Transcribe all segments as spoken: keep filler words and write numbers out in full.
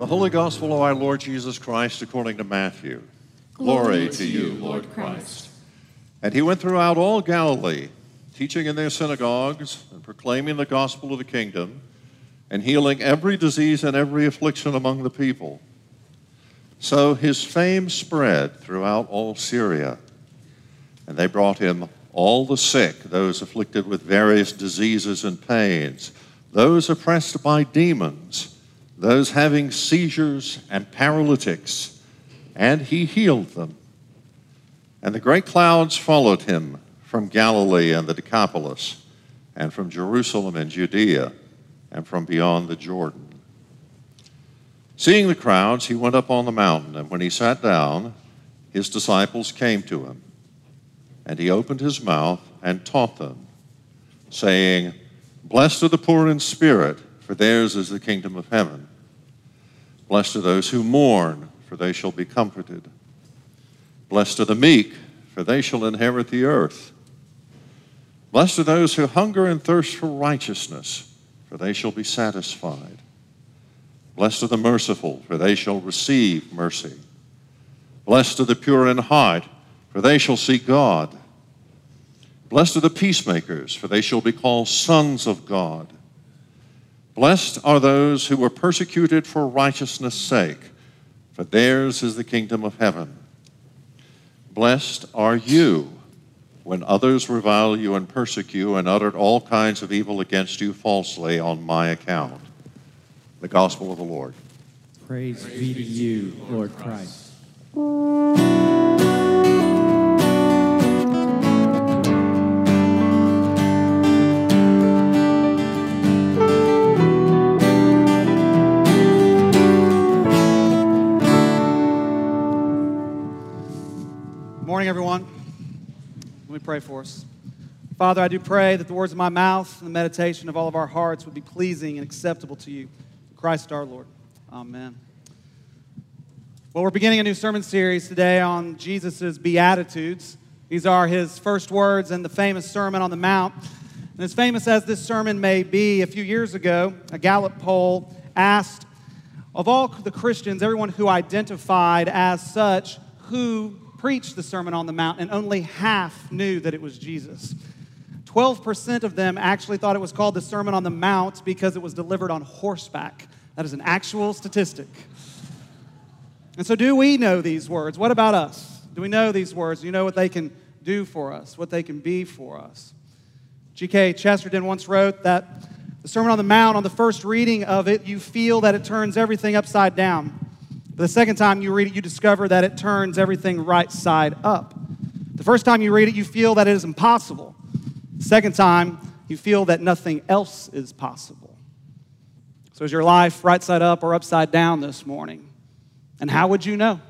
The Holy Gospel of our Lord Jesus Christ according to Matthew. Glory, Glory to you, Lord Christ. And he went throughout all Galilee, teaching in their synagogues and proclaiming the gospel of the kingdom and healing every disease and every affliction among the people. So his fame spread throughout all Syria, and they brought him all the sick, those afflicted with various diseases and pains, those oppressed by demons, those having seizures and paralytics, and he healed them. And the great crowds followed him from Galilee and the Decapolis, and from Jerusalem and Judea, and from beyond the Jordan. Seeing the crowds, he went up on the mountain, and when he sat down, his disciples came to him. And he opened his mouth and taught them, saying, Blessed are the poor in spirit, for theirs is the kingdom of heaven. Blessed are those who mourn, for they shall be comforted. Blessed are the meek, for they shall inherit the earth. Blessed are those who hunger and thirst for righteousness, for they shall be satisfied. Blessed are the merciful, for they shall receive mercy. Blessed are the pure in heart, for they shall see God. Blessed are the peacemakers, for they shall be called sons of God. Blessed are those who were persecuted for righteousness' sake, for theirs is the kingdom of heaven. Blessed are you when others revile you and persecute you and utter all kinds of evil against you falsely on my account. The Gospel of the Lord. Praise, Praise be to you, Lord Christ. Good morning, everyone. Let me pray for us. Father, I do pray that the words of my mouth and the meditation of all of our hearts would be pleasing and acceptable to you. Christ our Lord. Amen. Well, we're beginning a new sermon series today on Jesus' Beatitudes. These are his first words in the famous Sermon on the Mount. And as famous as this sermon may be, a few years ago, a Gallup poll asked, of all the Christians, everyone who identified as such, who preached the Sermon on the Mount, and only half knew that it was Jesus. twelve percent of them actually thought it was called the Sermon on the Mount because it was delivered on horseback. That is an actual statistic. And so do we know these words? What about us? Do we know these words? Do you know what they can do for us, what they can be for us? G K Chesterton once wrote that the Sermon on the Mount, on the first reading of it, you feel that it turns everything upside down. But the second time you read it, you discover that it turns everything right side up. The first time you read it, you feel that it is impossible. The second time, you feel that nothing else is possible. So is your life right side up or upside down this morning? And how would you know?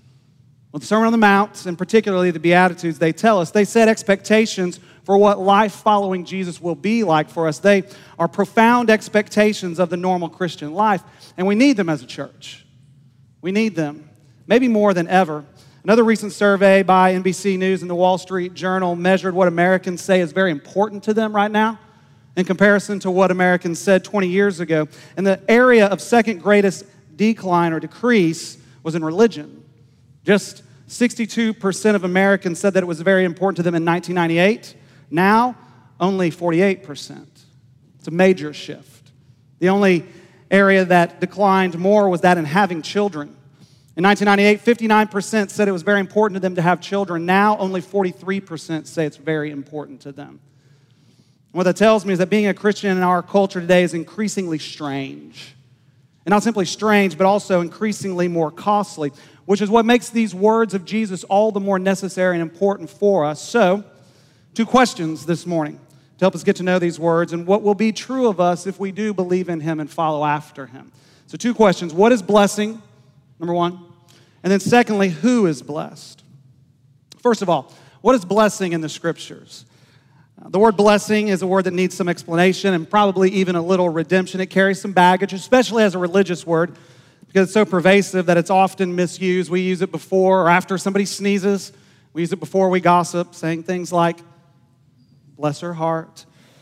Well, the Sermon on the Mount, and particularly the Beatitudes, they tell us, they set expectations for what life following Jesus will be like for us. They are profound expectations of the normal Christian life, and we need them as a church. We need them, maybe more than ever. Another recent survey by N B C News and the Wall Street Journal measured what Americans say is very important to them right now in comparison to what Americans said twenty years ago. And the area of second greatest decline or decrease was in religion. Just sixty-two percent of Americans said that it was very important to them in nineteen ninety-eight. Now, only forty-eight percent. It's a major shift. The only area that declined more was that in having children. In nineteen ninety-eight, fifty-nine percent said it was very important to them to have children. Now, only forty-three percent say it's very important to them. And what that tells me is that being a Christian in our culture today is increasingly strange. And not simply strange, but also increasingly more costly, which is what makes these words of Jesus all the more necessary and important for us. So, two questions this morning to help us get to know these words and what will be true of us if we do believe in him and follow after him. So two questions. What is blessing? Number one. And then secondly, who is blessed? First of all, what is blessing in the Scriptures? Uh, the word blessing is a word that needs some explanation and probably even a little redemption. It carries some baggage, especially as a religious word, because it's so pervasive that it's often misused. We use it before or after somebody sneezes. We use it before we gossip, saying things like, bless her heart.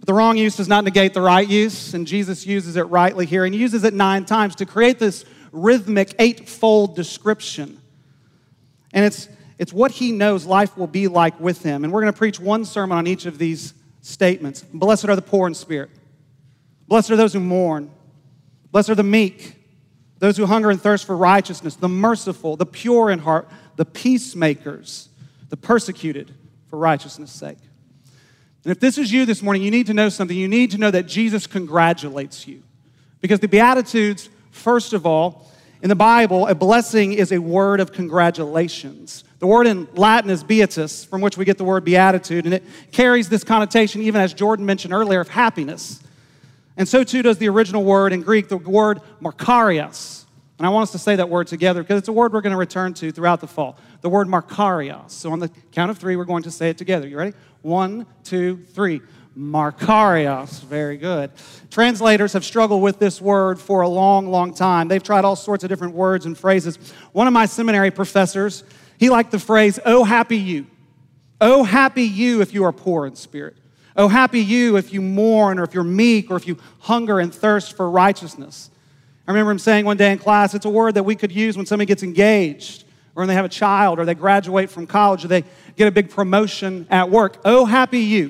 But the wrong use does not negate the right use, and Jesus uses it rightly here, and he uses it nine times to create this rhythmic eightfold description. And it's, it's what he knows life will be like with him. And we're going to preach one sermon on each of these statements. Blessed are the poor in spirit. Blessed are those who mourn. Blessed are the meek, those who hunger and thirst for righteousness, the merciful, the pure in heart, the peacemakers, the persecuted for righteousness' sake. And if this is you this morning, you need to know something. You need to know that Jesus congratulates you. Because the Beatitudes, first of all, in the Bible, a blessing is a word of congratulations. The word in Latin is beatus, from which we get the word beatitude, and it carries this connotation, even as Jordan mentioned earlier, of happiness. And so too does the original word in Greek, the word makarios. And I want us to say that word together because it's a word we're going to return to throughout the fall. The word makarios. So on the count of three, we're going to say it together. You ready? One, two, three. Makarios. Very good. Translators have struggled with this word for a long, long time. They've tried all sorts of different words and phrases. One of my seminary professors, he liked the phrase, "Oh, happy you. Oh, happy you if you are poor in spirit. Oh, happy you if you mourn or if you're meek or if you hunger and thirst for righteousness." I remember him saying one day in class, it's a word that we could use when somebody gets engaged or when they have a child or they graduate from college or they get a big promotion at work. Oh, happy you.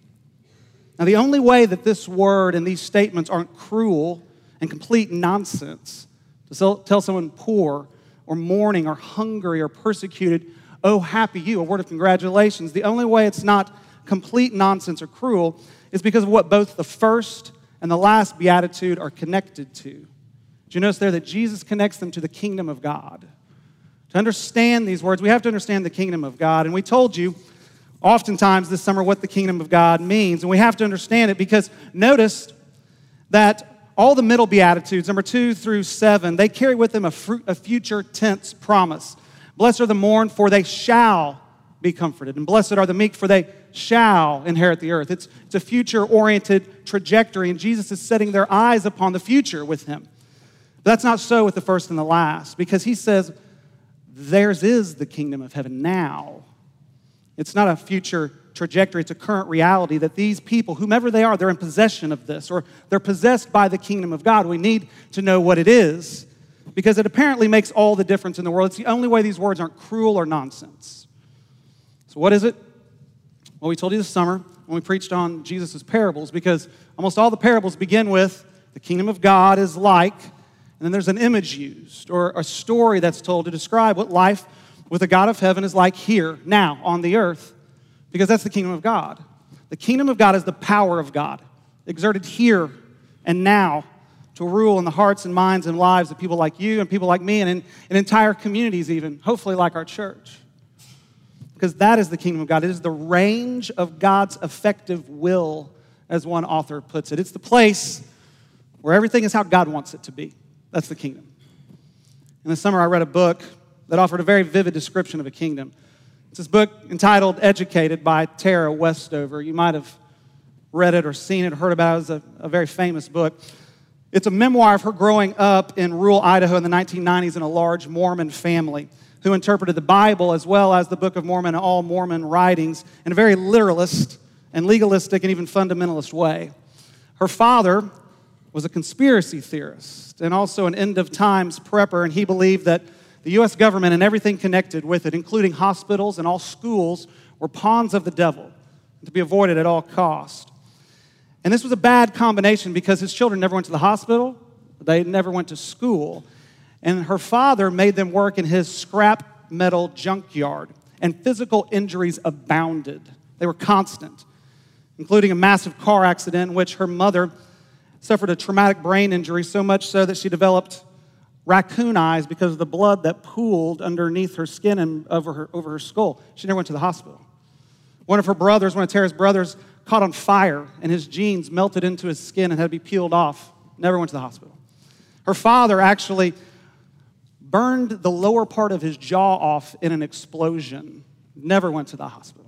Now, the only way that this word and these statements aren't cruel and complete nonsense to tell someone poor or mourning or hungry or persecuted, oh, happy you, a word of congratulations. The only way it's not complete nonsense or cruel is because of what both the first and the last beatitude are connected to. Did you notice there that Jesus connects them to the kingdom of God? To understand these words, we have to understand the kingdom of God. And we told you oftentimes this summer what the kingdom of God means. And we have to understand it because notice that all the middle beatitudes, number two through seven, they carry with them a, fruit, a future tense promise. Blessed are the mourn, for they shall be comforted. And blessed are the meek, for they shall inherit the earth. It's, it's a future-oriented trajectory, and Jesus is setting their eyes upon the future with him. But that's not so with the first and the last, because he says, theirs is the kingdom of heaven now. It's not a future trajectory, it's a current reality that these people, whomever they are, they're in possession of this, or they're possessed by the kingdom of God. We need to know what it is, because it apparently makes all the difference in the world. It's the only way these words aren't cruel or nonsense. So what is it? Well, we told you this summer when we preached on Jesus' parables, because almost all the parables begin with, the kingdom of God is like, and then there's an image used, or a story that's told to describe what life with the God of heaven is like here, now, on the earth, because that's the kingdom of God. The kingdom of God is the power of God, exerted here and now to rule in the hearts and minds and lives of people like you and people like me and in, in entire communities even, hopefully like our church. Because that is the kingdom of God. It is the range of God's effective will, as one author puts it. It's the place where everything is how God wants it to be. That's the kingdom. In the summer, I read a book that offered a very vivid description of a kingdom. It's this book entitled Educated by Tara Westover. You might have read it or seen it or heard about it. It's a, a very famous book. It's a memoir of her growing up in rural Idaho in the nineteen nineties in a large Mormon family who interpreted the Bible as well as the Book of Mormon and all Mormon writings in a very literalist and legalistic and even fundamentalist way. Her father was a conspiracy theorist and also an end-of-times prepper, and he believed that the U S government and everything connected with it, including hospitals and all schools, were pawns of the devil to be avoided at all cost. And this was a bad combination because his children never went to the hospital, they never went to school, and her father made them work in his scrap metal junkyard, and physical injuries abounded. They were constant, including a massive car accident in which her mother suffered a traumatic brain injury, so much so that she developed raccoon eyes because of the blood that pooled underneath her skin and over her, over her skull. She never went to the hospital. One of her brothers, one of Tara's brothers, caught on fire, and his jeans melted into his skin and had to be peeled off. Never went to the hospital. Her father actually burned the lower part of his jaw off in an explosion. Never went to the hospital.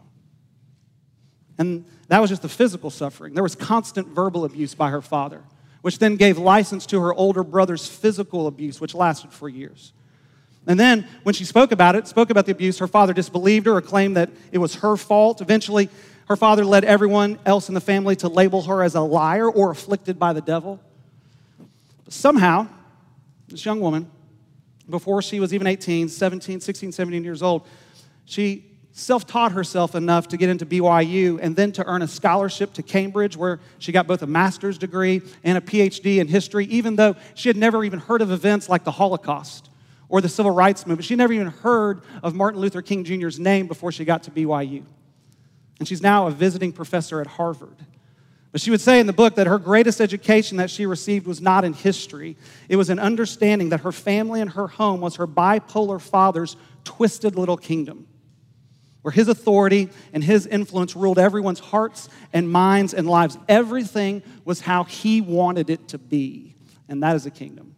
And that was just the physical suffering. There was constant verbal abuse by her father, which then gave license to her older brother's physical abuse, which lasted for years. And then, when she spoke about it, spoke about the abuse, her father disbelieved her or claimed that it was her fault. Eventually, Her father led everyone else in the family to label her as a liar or afflicted by the devil. But somehow, this young woman, before she was even eighteen, seventeen, sixteen, seventeen years old, she self-taught herself enough to get into B Y U and then to earn a scholarship to Cambridge, where she got both a master's degree and a P H D in history, even though she had never even heard of events like the Holocaust or the Civil Rights Movement. She never even heard of Martin Luther King Junior's name before she got to B Y U. And she's now a visiting professor at Harvard. But she would say in the book that her greatest education that she received was not in history. It was an understanding that her family and her home was her bipolar father's twisted little kingdom, where his authority and his influence ruled everyone's hearts and minds and lives. Everything was how he wanted it to be, and that is a kingdom.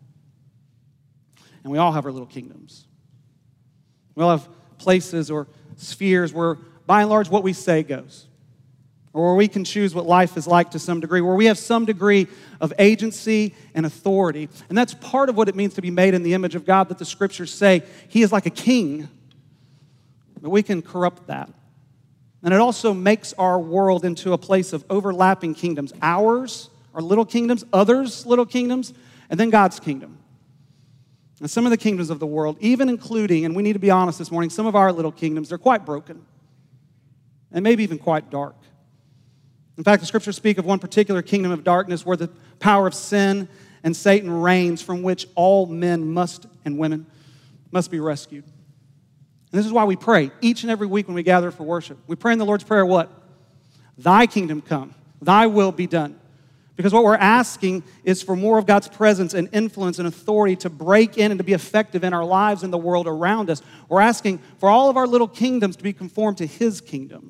And we all have our little kingdoms. We all have places or spheres where, by and large, what we say goes, or where we can choose what life is like to some degree, where we have some degree of agency and authority. And that's part of what it means to be made in the image of God, that the scriptures say he is like a king. But we can corrupt that. And it also makes our world into a place of overlapping kingdoms. Ours, our little kingdoms, others' little kingdoms, and then God's kingdom. And some of the kingdoms of the world, even including, and we need to be honest this morning, some of our little kingdoms, they're quite broken. And maybe even quite dark. In fact, the scriptures speak of one particular kingdom of darkness where the power of sin and Satan reigns, from which all men must and women must be rescued. And this is why we pray each and every week when we gather for worship. We pray in the Lord's Prayer what? Thy kingdom come, thy will be done. Because what we're asking is for more of God's presence and influence and authority to break in and to be effective in our lives and the world around us. We're asking for all of our little kingdoms to be conformed to his kingdom.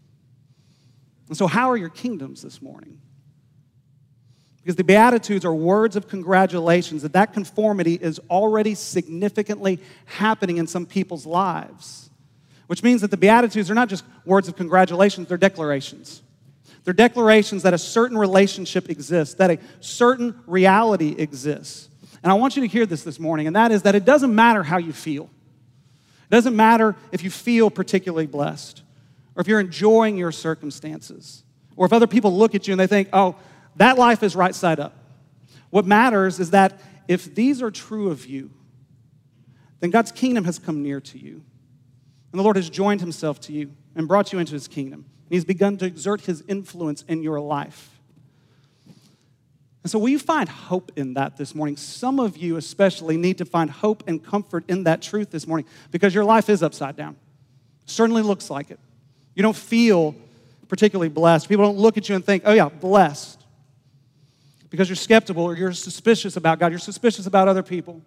And so how are your kingdoms this morning? Because the Beatitudes are words of congratulations, that that conformity is already significantly happening in some people's lives. Which means that the Beatitudes are not just words of congratulations, they're declarations. They're declarations that a certain relationship exists, that a certain reality exists. And I want you to hear this this morning, and that is that it doesn't matter how you feel. It doesn't matter if you feel particularly blessed, or if you're enjoying your circumstances, or if other people look at you and they think, oh, that life is right side up. What matters is that if these are true of you, then God's kingdom has come near to you. And the Lord has joined himself to you and brought you into his kingdom. And he's begun to exert his influence in your life. And so will you find hope in that this morning? Some of you especially need to find hope and comfort in that truth this morning, because your life is upside down. Certainly looks like it. You don't feel particularly blessed. People don't look at you and think, oh yeah, blessed. Because you're skeptical or you're suspicious about God. You're suspicious about other people.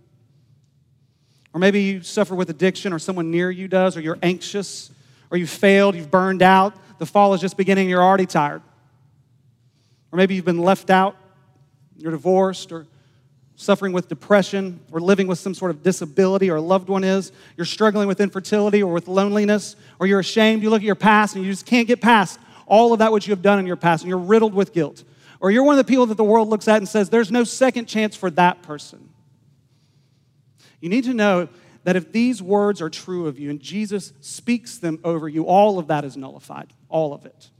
Or maybe you suffer with addiction, or someone near you does, or you're anxious, or you failed, you've burned out. The fall is just beginning, you're already tired. Or maybe you've been left out, you're divorced, or suffering with depression, or living with some sort of disability, or a loved one is. You're struggling with infertility or with loneliness, or you're ashamed. You look at your past and you just can't get past all of that which you have done in your past, and you're riddled with guilt. Or you're one of the people that the world looks at and says, there's no second chance for that person. You need to know that if these words are true of you and Jesus speaks them over you, all of that is nullified, all of it.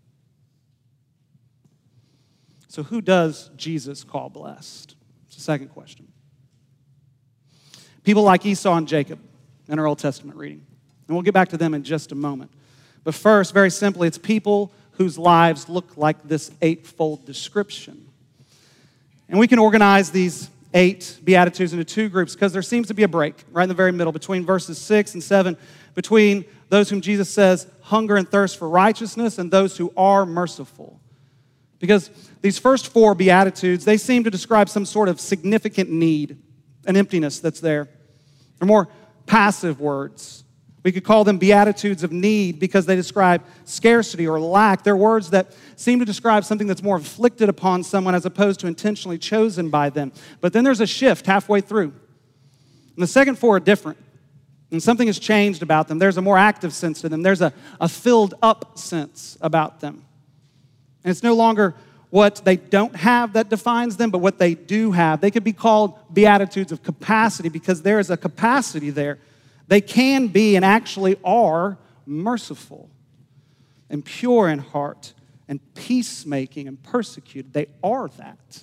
So who does Jesus call blessed? It's the second question. People like Esau and Jacob in our Old Testament reading. And we'll get back to them in just a moment. But first, very simply, it's people whose lives look like this eightfold description. And we can organize these eight Beatitudes into two groups because there seems to be a break right in the very middle between verses six and seven, between those whom Jesus says hunger and thirst for righteousness and those who are merciful. Because these first four Beatitudes, they seem to describe some sort of significant need, an emptiness that's there. They're more passive words. We could call them Beatitudes of need because they describe scarcity or lack. They're words that seem to describe something that's more inflicted upon someone as opposed to intentionally chosen by them. But then there's a shift halfway through. And the second four are different. And something has changed about them. There's a more active sense to them. There's a, a filled up sense about them. And it's no longer what they don't have that defines them, but what they do have. They could be called Beatitudes of capacity because there is a capacity there. They can be and actually are merciful. and pure in heart and peacemaking and persecuted. They are that.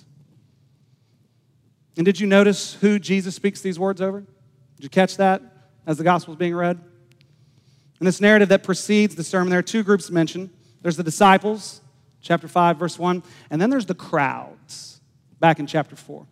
And did you notice who Jesus speaks these words over? Did you catch that as the gospel is being read? In this narrative that precedes the sermon, there are two groups mentioned. There's the disciples, chapter five, verse one, and then there's the crowds, back in chapter four.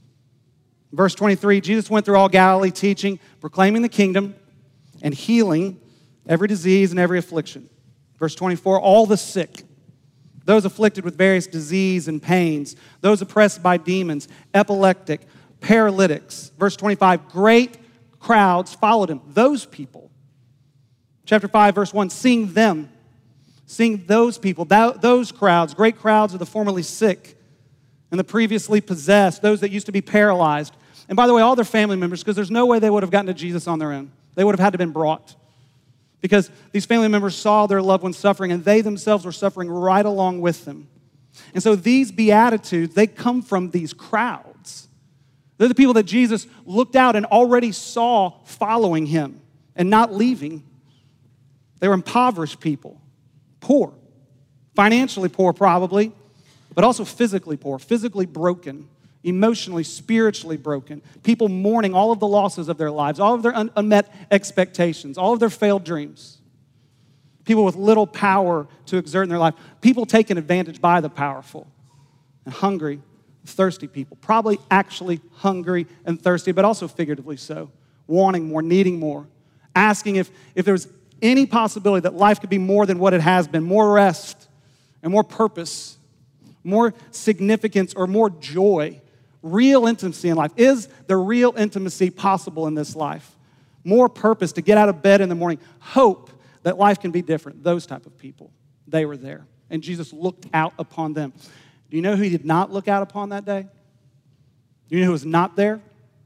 Verse twenty-three, Jesus went through all Galilee teaching, proclaiming the kingdom, and healing every disease and every affliction. Verse twenty-four, all the sick, those afflicted with various disease and pains, those oppressed by demons, epileptic, paralytics. Verse twenty-five, great crowds followed him. Those people. Chapter five, verse one, seeing them, seeing those people, that, those crowds, great crowds of the formerly sick and the previously possessed, those that used to be paralyzed. And by the way, all their family members, because there's no way they would have gotten to Jesus on their own. They would have had to have been brought. Because these family members saw their loved ones suffering, and they themselves were suffering right along with them. And so these Beatitudes, they come from these crowds. They're the people that Jesus looked out and already saw following him and not leaving. They were impoverished people, poor, financially poor probably, but also physically poor, physically broken, emotionally, spiritually broken, people mourning all of the losses of their lives, all of their un- unmet expectations, all of their failed dreams, people with little power to exert in their life, people taken advantage by the powerful, and hungry, thirsty people, probably actually hungry and thirsty, but also figuratively so, wanting more, needing more, asking if, if there was any possibility that life could be more than what it has been, more rest and more purpose, more significance or more joy, real intimacy in life. Is there real intimacy possible in this life? More purpose to get out of bed in the morning, hope that life can be different. Those type of people, they were there. And Jesus looked out upon them. Do you know who he did not look out upon that day? Do you know who was not there?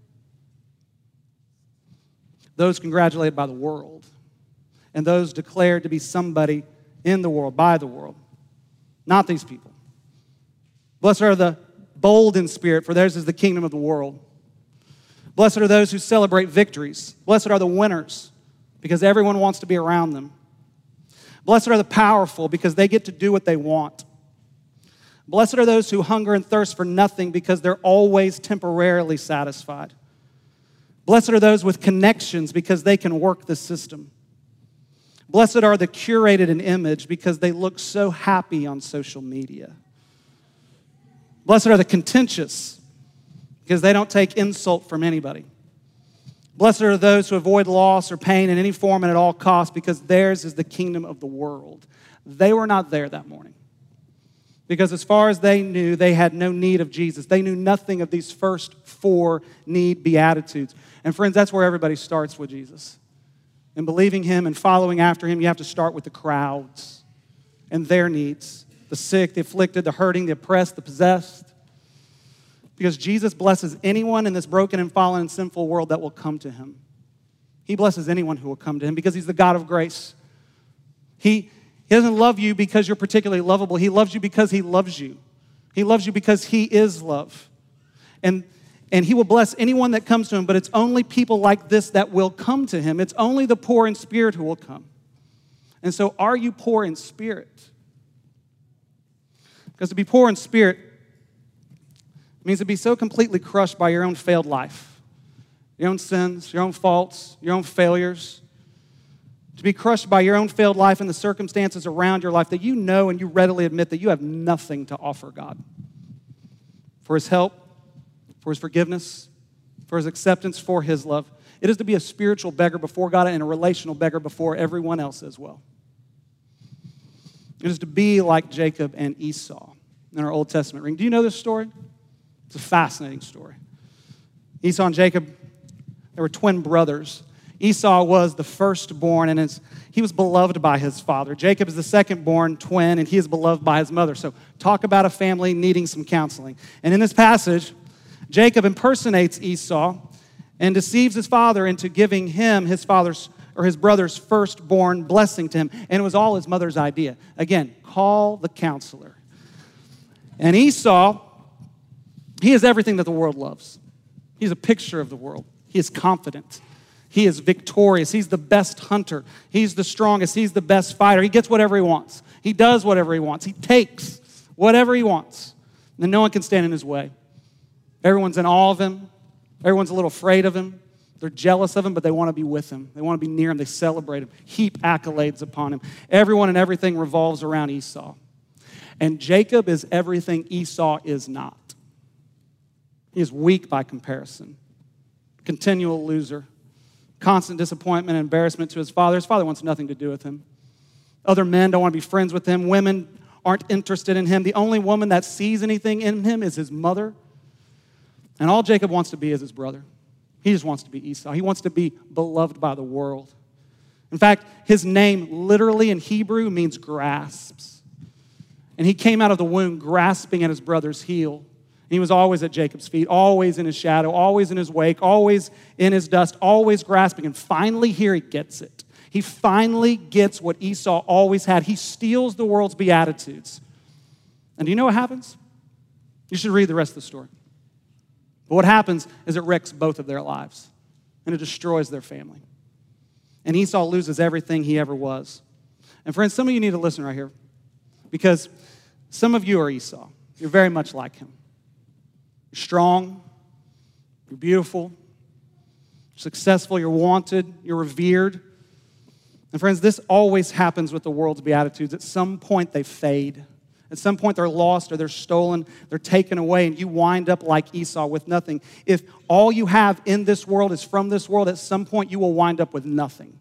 Those congratulated by the world and those declared to be somebody in the world, by the world. Not these people. Blessed are the bold in spirit, for theirs is the kingdom of the world. Blessed are those who celebrate victories. Blessed are the winners, because everyone wants to be around them. Blessed are the powerful, because they get to do what they want. Blessed are those who hunger and thirst for nothing, because they're always temporarily satisfied. Blessed are those with connections, because they can work the system. Blessed are the curated in image, because they look so happy on social media. Blessed are the contentious, because they don't take insult from anybody. Blessed are those who avoid loss or pain in any form and at all costs, because theirs is the kingdom of the world. They were not there that morning, because as far as they knew, they had no need of Jesus. They knew nothing of these first four need beatitudes. And friends, that's where everybody starts with Jesus. In believing him and following after him, you have to start with the crowds and their needs. The sick, the afflicted, the hurting, the oppressed, the possessed. Because Jesus blesses anyone in this broken and fallen and sinful world that will come to him. He blesses anyone who will come to him because he's the God of grace. He, he doesn't love you because you're particularly lovable. He loves you because he loves you. He loves you because he is love. And, and he will bless anyone that comes to him, but it's only people like this that will come to him. It's only the poor in spirit who will come. And so are you poor in spirit? Because to be poor in spirit means to be so completely crushed by your own failed life, your own sins, your own faults, your own failures. To be crushed by your own failed life and the circumstances around your life that you know and you readily admit that you have nothing to offer God. For his help, for his forgiveness, for his acceptance, for his love. It is to be a spiritual beggar before God and a relational beggar before everyone else as well. It is to be like Jacob and Esau in our Old Testament reading. Do you know this story? It's a fascinating story. Esau and Jacob, they were twin brothers. Esau was the firstborn, and his, he was beloved by his father. Jacob is the second-born twin, and he is beloved by his mother. So talk about a family needing some counseling. And in this passage, Jacob impersonates Esau and deceives his father into giving him his father's or his brother's firstborn blessing to him. And it was all his mother's idea. Again, call the counselor. And Esau, he is everything that the world loves. He's a picture of the world. He is confident. He is victorious. He's the best hunter. He's the strongest. He's the best fighter. He gets whatever he wants. He does whatever he wants. He takes whatever he wants. And no one can stand in his way. Everyone's in awe of him. Everyone's a little afraid of him. They're jealous of him, but they want to be with him. They want to be near him. They celebrate him, heap accolades upon him. Everyone and everything revolves around Esau. And Jacob is everything Esau is not. He is weak by comparison, continual loser, constant disappointment and embarrassment to his father. His father wants nothing to do with him. Other men don't want to be friends with him. Women aren't interested in him. The only woman that sees anything in him is his mother. And all Jacob wants to be is his brother. He just wants to be Esau. He wants to be beloved by the world. In fact, his name literally in Hebrew means grasps. And he came out of the womb grasping at his brother's heel. And he was always at Jacob's feet, always in his shadow, always in his wake, always in his dust, always grasping. And finally here he gets it. He finally gets what Esau always had. He steals the world's beatitudes. And do you know what happens? You should read the rest of the story. But what happens is it wrecks both of their lives, and it destroys their family. And Esau loses everything he ever was. And friends, some of you need to listen right here, because some of you are Esau. You're very much like him. You're strong, you're beautiful, you're successful, you're wanted, you're revered. And friends, this always happens with the world's beatitudes. At some point they fade. At some point they're lost or they're stolen, they're taken away, and you wind up like Esau with nothing. If all you have in this world is from this world, at some point you will wind up with nothing.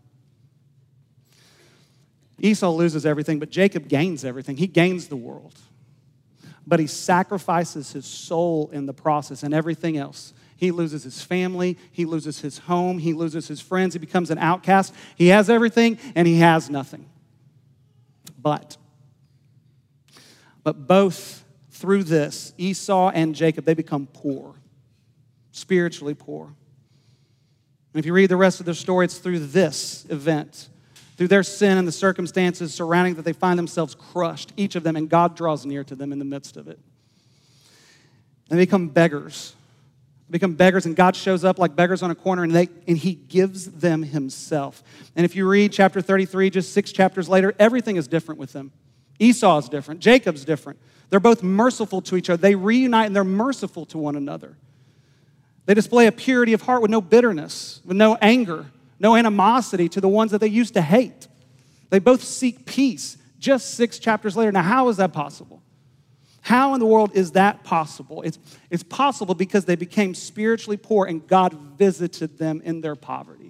Esau loses everything, but Jacob gains everything. He gains the world. But he sacrifices his soul in the process and everything else. He loses his family, he loses his home, he loses his friends, he becomes an outcast. He has everything and he has nothing. But But both through this, Esau and Jacob, they become poor, spiritually poor. And if you read the rest of their story, it's through this event, through their sin and the circumstances surrounding that they find themselves crushed, each of them, and God draws near to them in the midst of it. And they become beggars. They become beggars, and God shows up like beggars on a corner, and, they, and he gives them himself. And if you read chapter thirty-three, just six chapters later, everything is different with them. Esau's different. Jacob's different. They're both merciful to each other. They reunite and they're merciful to one another. They display a purity of heart with no bitterness, with no anger, no animosity to the ones that they used to hate. They both seek peace just six chapters later. Now, how is that possible? How in the world is that possible? It's, it's possible because they became spiritually poor and God visited them in their poverty.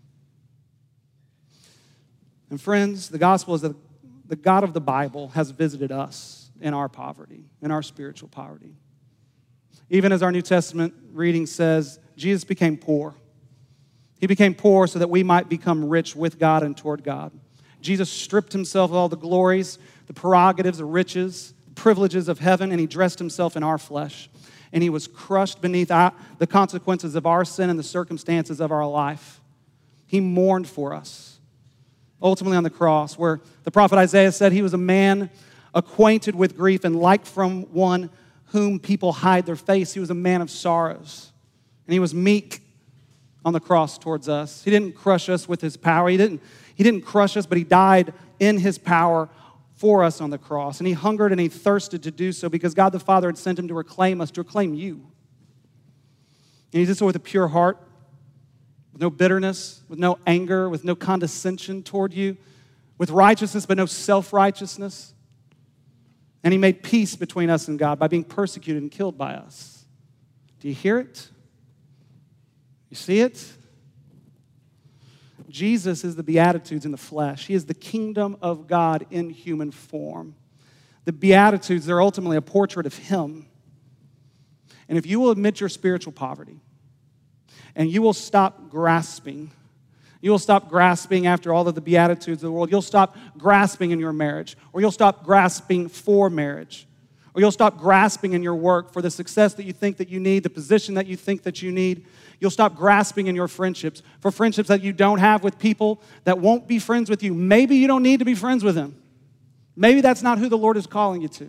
And friends, the gospel is that the God of the Bible has visited us in our poverty, in our spiritual poverty. Even as our New Testament reading says, Jesus became poor. He became poor so that we might become rich with God and toward God. Jesus stripped himself of all the glories, the prerogatives, the riches, the privileges of heaven, and he dressed himself in our flesh. And he was crushed beneath our, the consequences of our sin and the circumstances of our life. He mourned for us. Ultimately on the cross, where the prophet Isaiah said he was a man acquainted with grief and like from one whom people hide their face. He was a man of sorrows. And he was meek on the cross towards us. He didn't crush us with his power. He didn't, he didn't crush us, but he died in his power for us on the cross. And he hungered and he thirsted to do so because God the Father had sent him to reclaim us, to reclaim you. And he did so with a pure heart, with no bitterness, with no anger, with no condescension toward you, with righteousness but no self-righteousness. And he made peace between us and God by being persecuted and killed by us. Do you hear it? You see it? Jesus is the Beatitudes in the flesh. He is the kingdom of God in human form. The Beatitudes, they're ultimately a portrait of him. And if you will admit your spiritual poverty, and you will stop grasping. You will stop grasping after all of the beatitudes of the world. You'll stop grasping in your marriage, or you'll stop grasping for marriage, or you'll stop grasping in your work for the success that you think that you need, the position that you think that you need. You'll stop grasping in your friendships for friendships that you don't have with people that won't be friends with you. Maybe you don't need to be friends with them. Maybe that's not who the Lord is calling you to.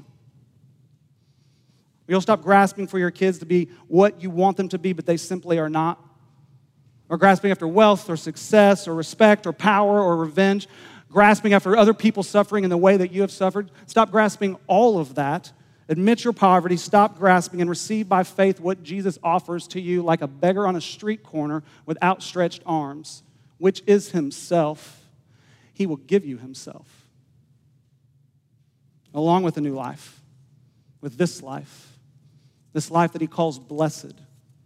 You'll stop grasping for your kids to be what you want them to be, but they simply are not. or grasping after wealth or success or respect or power or revenge, grasping after other people's suffering in the way that you have suffered. Stop grasping all of that. Admit your poverty, stop grasping, and receive by faith what Jesus offers to you like a beggar on a street corner with outstretched arms, which is himself. He will give you himself, along with a new life, with this life, this life that he calls blessed.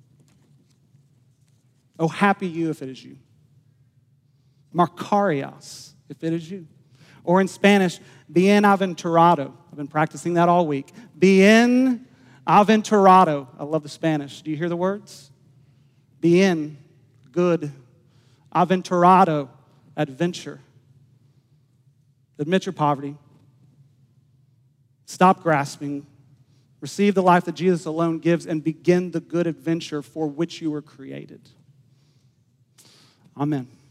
Oh, happy you if it is you. Marcarios, if it is you. Or in Spanish, bienaventurado. I've been practicing that all week. Bienaventurado. I love the Spanish. Do you hear the words? Bien, good. Aventurado, adventure. Admit your poverty. Stop grasping. Receive the life that Jesus alone gives and begin the good adventure for which you were created. Amen.